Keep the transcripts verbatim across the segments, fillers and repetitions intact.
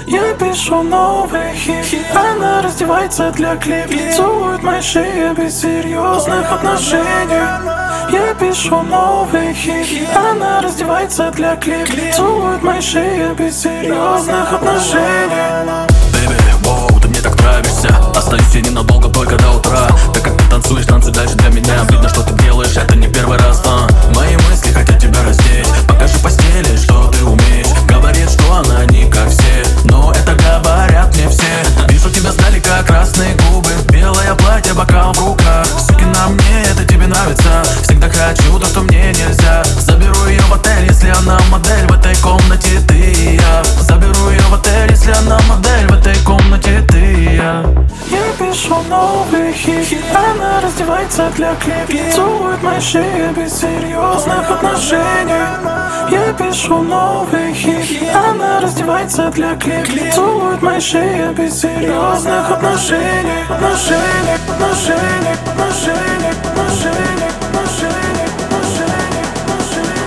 Я пишу новый хит, она раздевается для клипа, целует мои шеи без серьезных отношений. Я пишу новый хит, она раздевается для клипа, целует мои шеи без серьезных отношений. Бэйби, воу, ты мне так нравишься. Остаюсь я ненадолго, только до утра. Так как ты танцуешь, танцы дальше для меня. Видно, что ты делаешь, это не первый раз, а. Мои мысли хотят тебя раздеть. Покажи постели, что ты умеешь. Говорит, что она не как все, но это говорят мне все. Вижу тебя сдалека, красные губы, белое платье, бокал в руках. Суки, на мне это тебе нравится. Всегда хочу то, что мне нельзя. Заберу ее в отель, если она модель. В этой комнате ты и я. Заберу ее в отель, если она модель. В этой комнате ты и я. Я пишу новый хит, она раздевается для клипа, целует мои шеи без серьезных отношений. Я пишу новый хит, она раздевается для клипа, целует мои шеи без серьезных отношений. Отношений, отношений, отношений, отношений, отношений, отношений, отношений.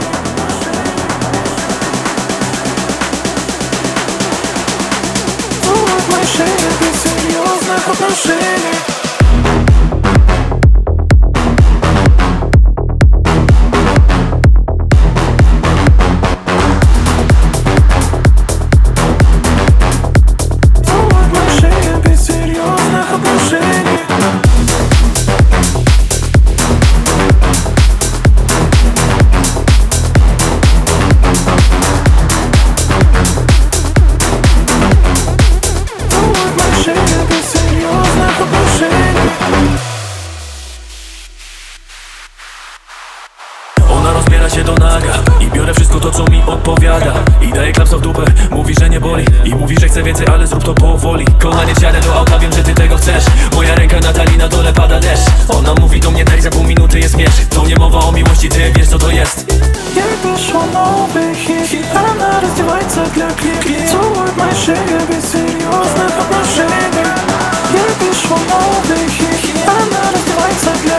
Целует мои шеи без серьезных отношений. Ona rozbiera się do naga i biorę wszystko to, co mi odpowiada. I daję klapsa w dupę, mówi, że nie boli. I mówi, że chce więcej, ale zrób to powoli. Kochanie, wsiadę do auta, wiem, że ty tego chcesz. Moja ręka na talii, na dole pada deszcz. Ona mówi do mnie, daj, za pół minuty jest miecz. To nie mowa o miłości, ty wiesz, co to jest. Я пишу новый хит, она раздевается для клипа, целует мои шеи без серьезных отношений. Я пишу новый хит, она раздевается для